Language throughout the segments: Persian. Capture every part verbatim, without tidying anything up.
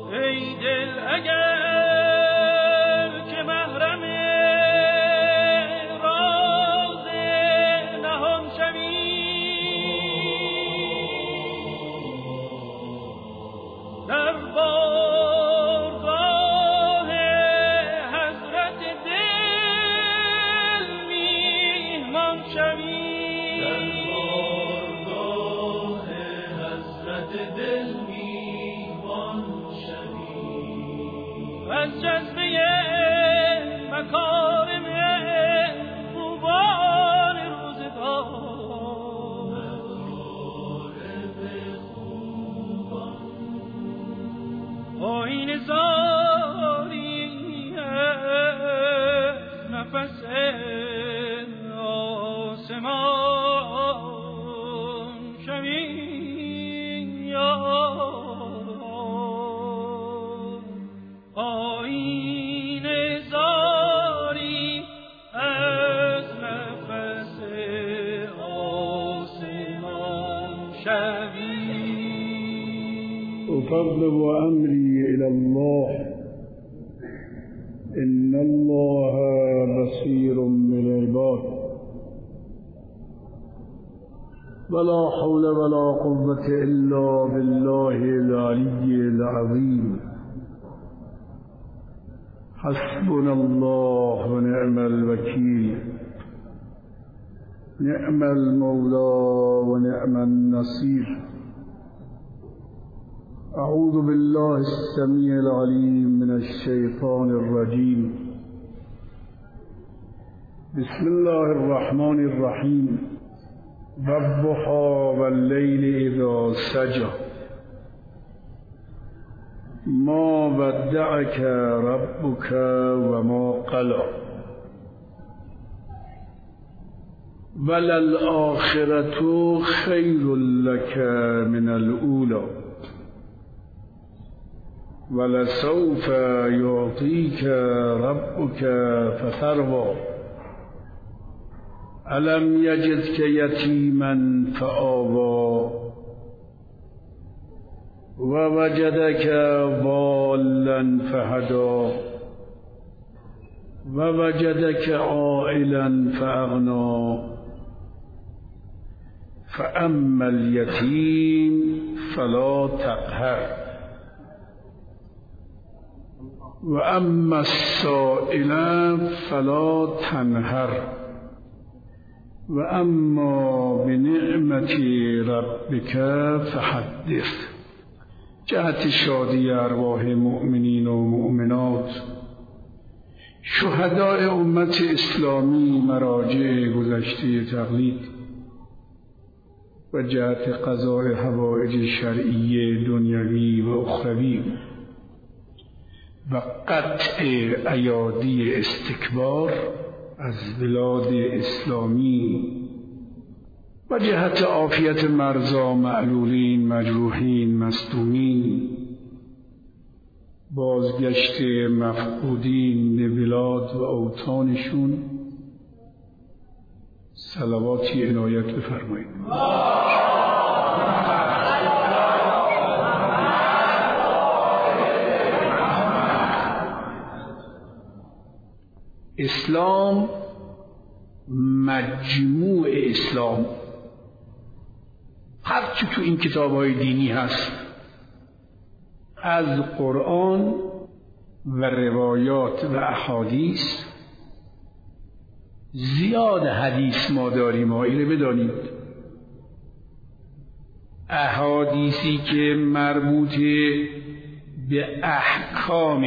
ای دل اگر که محرم راز نهان شوی، در بارگاه حضرت دل میهمان شوی، در بارگاه حضرت دل میهمان شوی، از جذبه مکارم خوبان روزگار، آیین زاری از نفس آسمان شوی، آیین زاری از نفس آسمان شوی. أفوض أمري إلى الله إن الله بصير بالعباد ولا حول ولا قوة إلا بالله العلي العظيم حسبنا الله ونعم الوكيل نعم المولى ونعم النصير. أعوذ بالله السميع العليم من الشيطان الرجيم. بسم الله الرحمن الرحيم. والضحى والليل إذا سجى ما ودعك ربك وما قلى وللآخرة خير لك من الأولى ولسوف يعطيك ربك فترضى ألم يجدك يتيما فآوى ووجدك ضالا فهدى ووجدك عائلا فأغنى فأما اليتيم فلا تقهر وأما السائل فلا تنهر وأما بنعمة ربك فحدث. جهت شادی ارواح مؤمنین و مؤمنات، شهدای امت اسلامی، مراجع گذشته تقلید و جهت قضاء حوائج شرعی دنیوی و اخروی و قطع ایادی استکبار از بلاد اسلامی و جهت عافیت مرضا، معلولین، مجروحین، مصدومین، بازگشت مفقودین به بلاد و اوطانشون صلواتی عنایت بفرمایید. اسلام مجموع اسلام، هر چی تو این کتاب‌های دینی هست، از قرآن و روایات و احادیث، زیاد حدیث ما داریم. اینو بدانید، احادیثی که مربوط به احکام،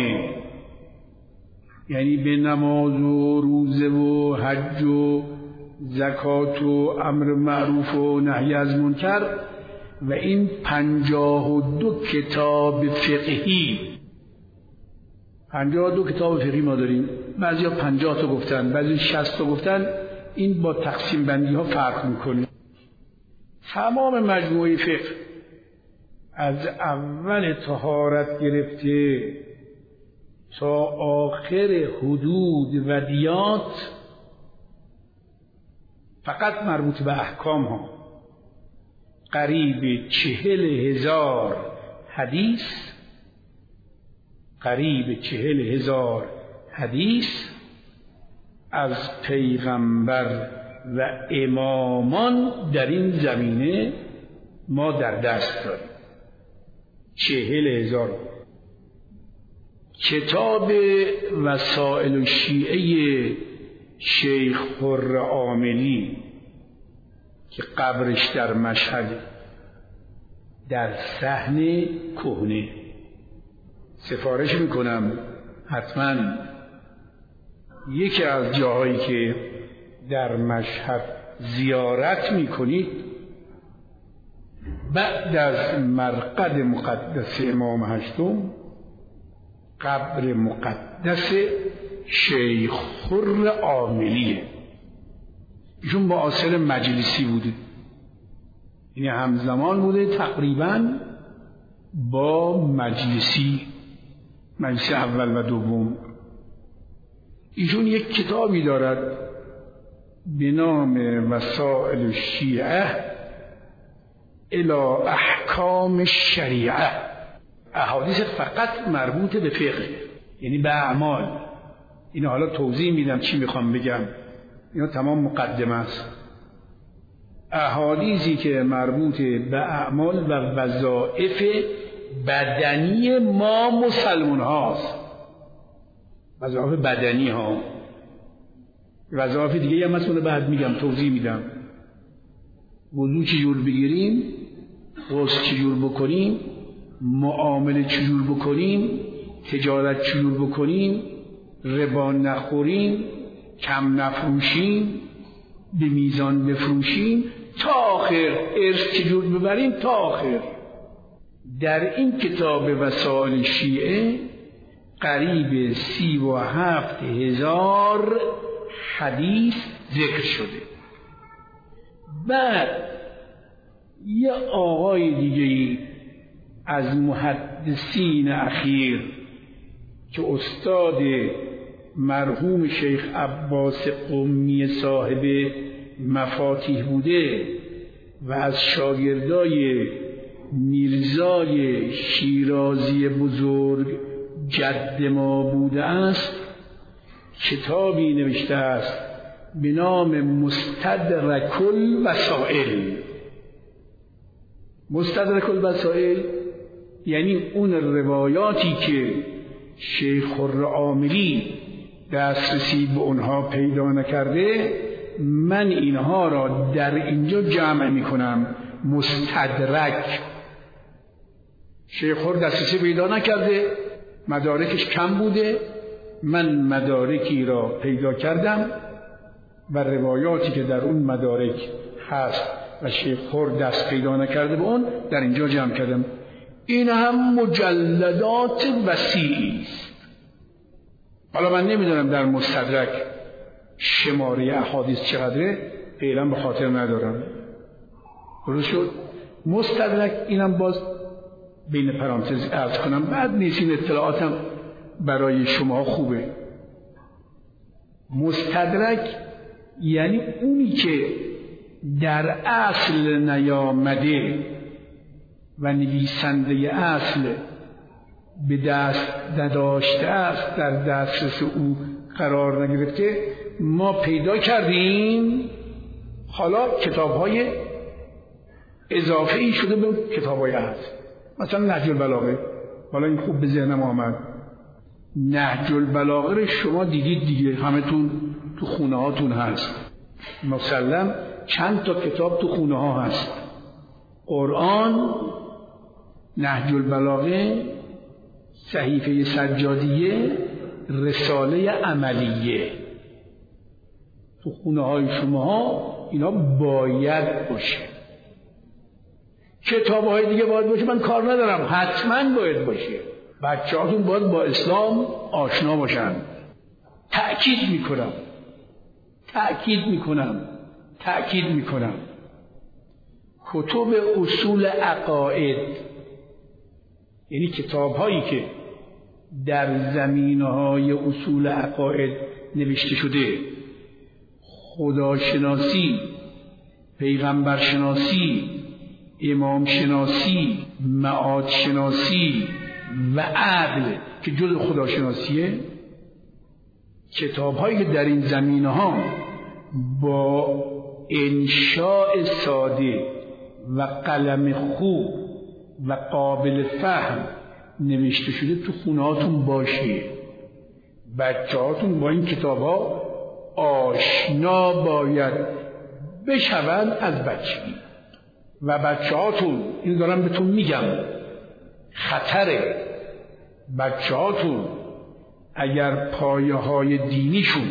یعنی به نماز و روزه و حج و زکات و امر معروف و نهی از منکر و این پنجاه و دو کتاب فقهی، پنجاه و دو کتاب فقهی ما داریم. بعضی ها پنجاه تا گفتن، بعضی شصت تا گفتن. این با تقسیم بندی ها فرق میکنه. تمام مجموعه فقه از اول طهارت گرفته تا آخر حدود و دیات فقط مربوط به احکام ها. قریب چهل هزار حدیث قریب چهل هزار حدیث از پیغمبر و امامان در این زمینه ما در دست داریم. چهل هزار. کتاب وسائل الشیعه شیخ حر عاملی که قبرش در مشهد، در صحن کهنه، سفارش میکنم حتما یکی از جاهایی که در مشهد زیارت میکنید بعد از مرقد مقدس امام هشتم قبر مقدس شیخ حر عاملیه. ایشون معاصر مجلسی بوده، یعنی همزمان بوده تقریبا با مجلسی، مجلس اول و دوم. ایشون یک کتابی دارد به نام وسائل الشیعه الی احکام الشریعه، احادیث فقط مربوط به فقه، یعنی به اعمال. اینو حالا توضیح میدم چی میخوام بگم، اینا تمام مقدمه است. احادیثی که مربوط به اعمال و وظایف بدنی ما مسلمان هاست، وظایف بدنی ها. وظایف دیگه هم مسئول بعد میگم، توضیح میدم. وضو چجور بگیریم، غسل چجور بکنیم، معامله چجور بکنیم، تجارت چجور بکنیم، ربا نخوریم، کم نفروشیم، به میزان بفروشیم، تا آخر ارث چجور ببریم تا آخر. در این کتاب وسائل شیعه قریب سی و هفت هزار حدیث ذکر شده. بعد یه آقای دیگه از محدثین اخیر که استاد مرحوم شیخ عباس قمی صاحب مفاتیح بوده و از شاگردای میرزای شیرازی بزرگ جد ما بوده است، کتابی نوشته است به نام مستدرک الوسائل. مستدرک الوسائل یعنی اون روایاتی که شیخ حر عاملی دسترسی به اونها پیدا نکرده، من اینها را در اینجا جمع میکنم. مستدرک، شیخ حر دسترسی پیدا نکرده، مدارکش کم بوده، من مدارکی را پیدا کردم و روایاتی که در اون مدارک هست و شیخ حر دست پیدا نکرده به اون در اینجا جمع کردم. این هم مجلدات وسیعی است. حالا من نمیدونم در مستدرک شماره احادیث چقدره، فعلا به خاطر ندارم. درست شد؟ مستدرک اینم باز بین پرانتز عرض کنم، بعد نیست این اطلاعاتم برای شما خوبه. مستدرک یعنی اونی که در اصل نیامده و نویسنده اصل به دست نداشته است، در دسترس او قرار نگرفته، ما پیدا کردیم. حالا کتاب‌های اضافه‌ای شده به کتاب‌های اصل، مثلا نهج البلاغه. حالا این خوب به ذهنم آمد. نهج البلاغه رو شما دیدید دیگه، همتون تو خونه هاتون هست. مسلم چند تا کتاب تو خونه ها هست: قرآن، نهج البلاغه، صحیفه سجادیه، رساله عملیه. تو خونه های شما ها اینا باید باشه. کتاب های دیگه باید باشه، من کار ندارم، حتما باید باشه. بچه هاتون باید با اسلام آشنا باشن. تأکید میکنم تأکید میکنم تأکید میکنم کتب اصول عقاید، یعنی کتاب هایی که در زمینه های اصول عقاید نوشته شده، خداشناسی، پیغمبرشناسی، امام شناسی، معاد شناسی، و عقل که جز خداشناسیه، کتاب‌هایی که در این زمینه‌ها با انشاء ساده و قلم خوب و قابل فهم نوشته شده تو خونه‌هاتون باشه. بچه‌هاتون با این کتاب‌ها آشنا باید بشوند از بچگی. و بچه‌هاتون، این دارم بهتون میگم، خطره بچه‌هاتون اگر پایه‌های دینیشون،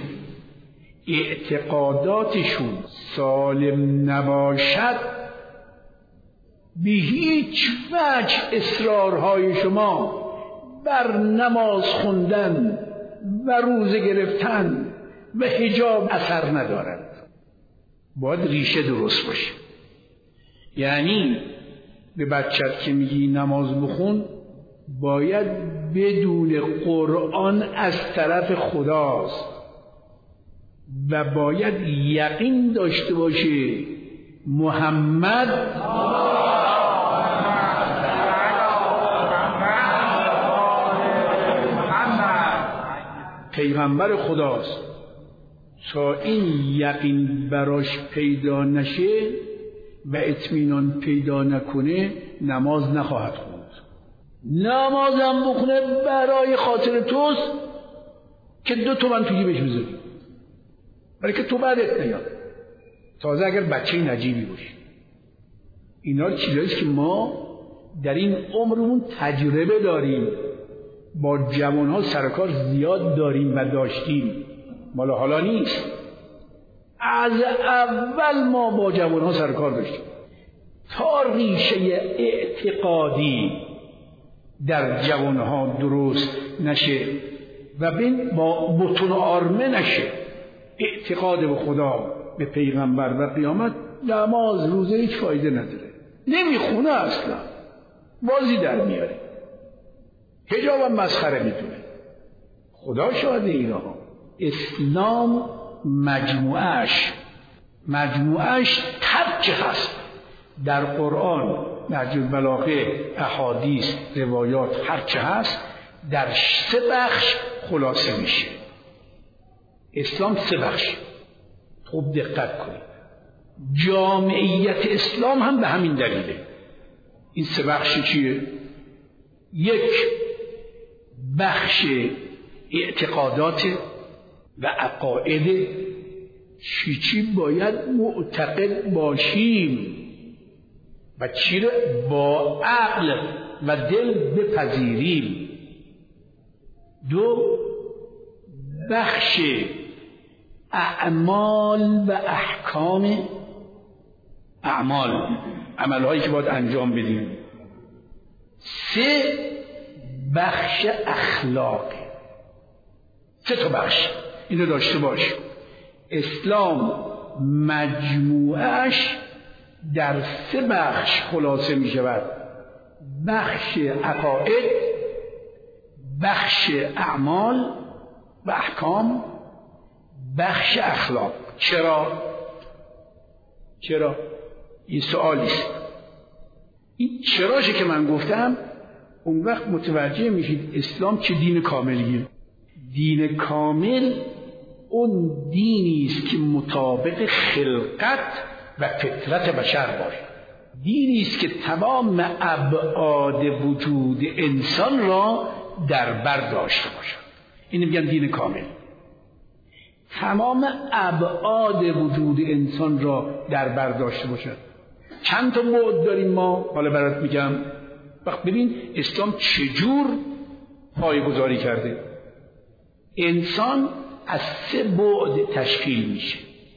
اعتقاداتشون سالم نباشد، به هیچ وجه اصرارهای شما بر نماز خوندن و روزه گرفتن و حجاب اثر ندارد. باید ریشه درست باشه. یعنی به بچت که میگی نماز بخون، باید بدون قرآن از طرف خداست و باید یقین داشته باشه محمد پیغمبر خداست. تا این یقین براش پیدا نشه و اطمینان پیدا نکنه، نماز نخواهد خوند. نمازم بخونه برای خاطر توست که دو تومن تو جیبش بذاری، برای که تو بعدت نیاد، تازه اگر بچه نجیبی باشی. اینا چیزاییست که ما در این عمرمون تجربه داریم، با جوانها سرکار زیاد داریم و داشتیم، مال حالا نیست. از اول ما با جوانها سرکار داشتیم تا ریشه اعتقادی در جوانها درست نشه و بین با بطون آرمه نشه، اعتقاد به خدا، به پیغمبر و قیامت، نماز روزه هیچ فایده نداره، نمیخونه اصلا، بازی در میاره، حجاب هم مسخره میدونه. خدا شاهد اینا. اسلام مجموعش مجموعش ترک هست در قرآن، نهج البلاغه، احادیث، روایات، هرچه هست در سه بخش خلاصه میشه. اسلام سه بخش، خوب دقت کنید. جامعیت اسلام هم به همین دلیله. این سه بخش چیه؟ یک بخش اعتقادات و عقاید، چی چی باید معتقد باشیم و چی رو با عقل و دل بپذیریم. دو بخش اعمال و احکام، اعمال، عملهایی که باید انجام بدیم. سه بخش اخلاق. سه تا بخش اینو داشته باش. اسلام مجموعش در سه بخش خلاصه می شود: بخش عقاید، بخش اعمال و احکام، بخش اخلاق. چرا؟ چرا؟ این سوالیست. این چراشه که من گفتم، اون وقت متوجه میشید اسلام چه دین کاملیه. دین کامل اون دینی است که مطابق خلقت و فطرت بشر باشد. دینی است که تمام ابعاد وجود انسان را در بر داشته باشد. اینو میگن دین کامل. تمام ابعاد وجود انسان را در بر داشته باشد. چند تا بعد داریم ما، حالا برات میگم. وقت ببین اسلام چجور پایه‌گذاری کرده. انسان از سه بعد تشکیل میشه.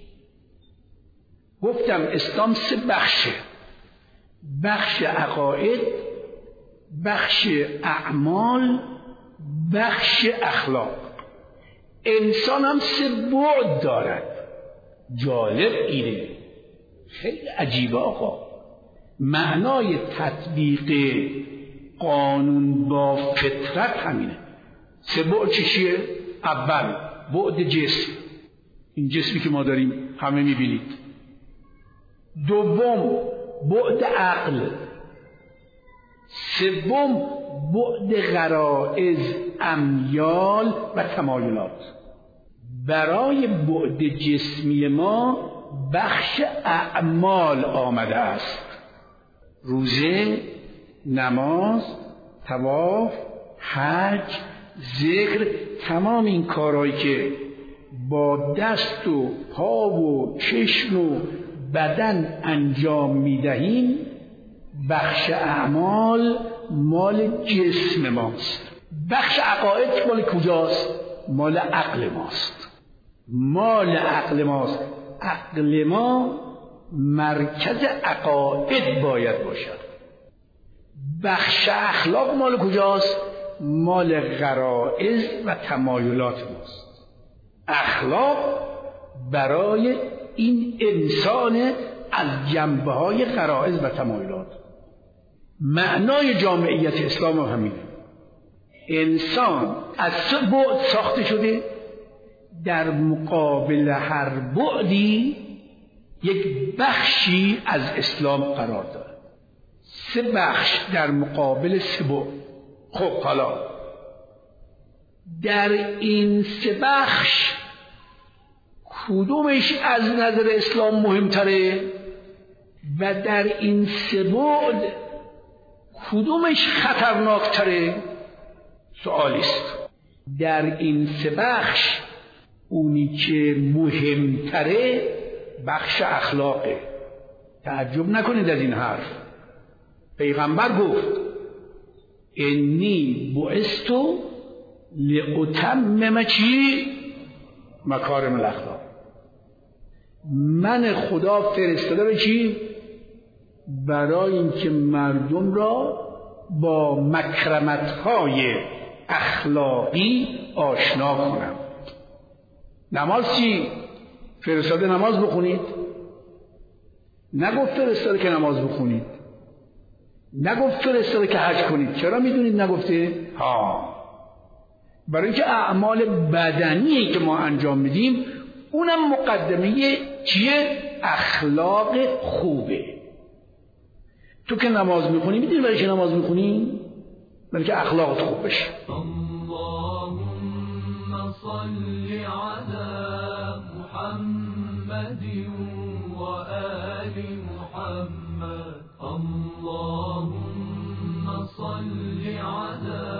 گفتم اسلام سه بخشه: بخش عقاید، بخش اعمال، بخش اخلاق. انسان هم سه بعد دارد. جالب اینه، خیلی عجیبه آقا. معنای تطبیق قانون با فطرت همینه. سه بعد چیه؟ اول بعد جسم، این جسمی که ما داریم همه میبینید. دوم بعد عقل، سوم بعد غرائز، امیال و تمایلات. برای بعد جسمی ما بخش اعمال آمده است: روزه، نماز، طواف، حج، ذکر. تمام این کارهایی که با دست و پا و چشم و بدن انجام میدهیم، بخش اعمال مال جسم ماست. بخش عقاید مال کجاست؟ مال عقل ماست. مال عقل ماست. عقل ما مرکز عقاید باید باشد. بخش اخلاق مال کجاست؟ مال غرائز و تمایلات ماست. اخلاق برای این انسان از جنبه‌های غرائز و تمایلات. معنای جامعیت اسلام همینه. انسان از سه بعد ساخته شده، در مقابل هر بعدی یک بخشی از اسلام قرار دارد. سه بخش در مقابل سه بعد. خب حالا در این سه بخش کدومش از نظر اسلام مهمتره و در این سه بعد کدومش خطرناکتره؟ سوالی است. در این سه بخش اونی که مهمتره بخش اخلاقه. تعجب نکنید از این حرف. پیغمبر گفت انی بعثت لأتمم چی؟ مکارم الاخلاق. من خدا فرستاده به چی؟ برای اینکه مردم را با مکرمت‌های اخلاقی آشنا کنم. نماز چی؟ فرستاده نماز بخونید؟ نگفت فرستاده که نماز بخونید، نگفت فرستاده که حج کنید. چرا میدونید نگفته؟ ها، برای اینکه اعمال بدنی که ما انجام میدیم اونم مقدمه چیه؟ اخلاق خوبه. تو که نماز میخونی میدونی برای چه نماز میخونی؟ برای که اخلاقت خوب بشه. اللهم صل علی محمد و آل محمد. اللهم صل علی